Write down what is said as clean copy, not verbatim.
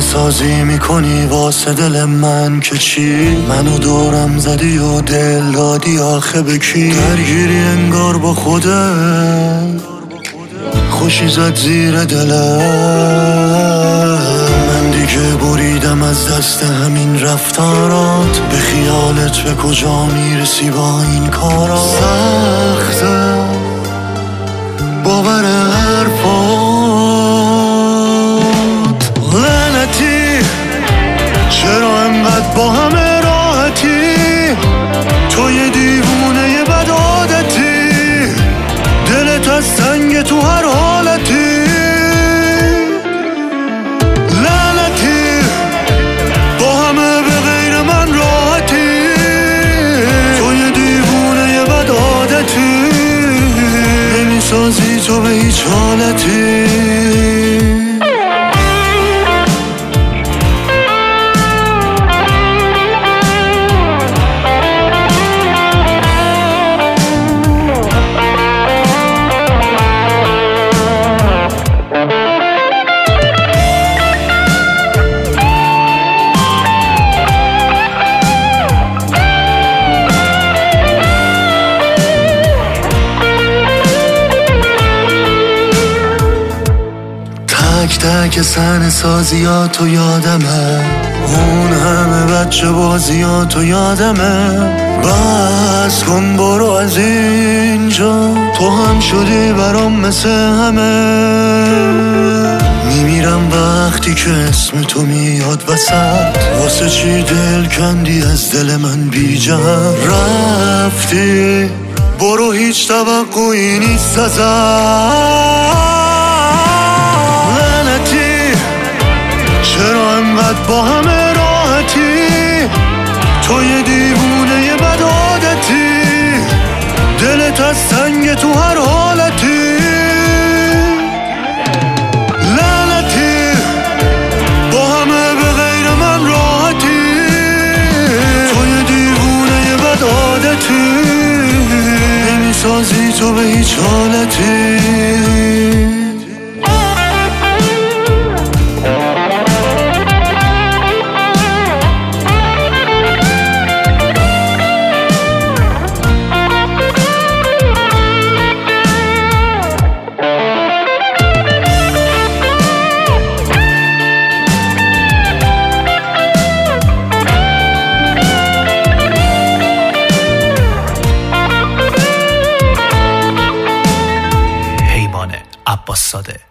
سازی میکنی واسه دل من که چی؟ منو دورم زدی و دل دادی آخه به کی؟ درگیری انگار با خودت، خوشی زد زیر دلم. من دیگه بریدم از دست همین رفتارات، به خیالت به کجا میرسی با این کارات؟ سخته باور حرفات، لعنتی چرا انقدر با همه راحتی؟ تو یه دیوونه بد عادتی، دلت از سنگ تو هر حالتی. لعنتی با همه به غیر من راحتی، تو یه دیوونه بد عادتی، نمیسازی تو به هیچ حالتی. تک تک صحنه سازیاتو یادمه، اون همه بچه بازیاتو یادمه. بس کن برو از اینجا، تو هم شدی برام مثل همه. میمیرم وقتی که اسم تو میاد وسط، واسه چی دل کندی از دل من بی جهت؟ رفتی برو هیچ توقعی نیست ازت. چرا انقدر با همه راحتی؟ تو یه دیوونه بد عادتی، دلت از سنگ تو هر حالتی. لعنتی با همه به غیر من راحتی، تو یه دیوونه بد عادتی، نمیسازی تو به هیچ حالتی. عباس ساده